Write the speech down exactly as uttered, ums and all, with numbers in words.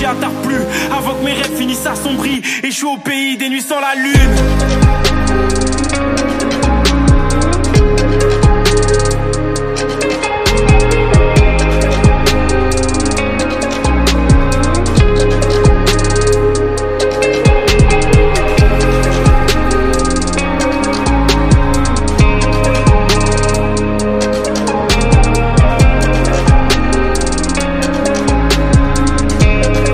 à tard plus, avant que mes rêves finissent assombris. Et je suis au pays des nuits sans la lune.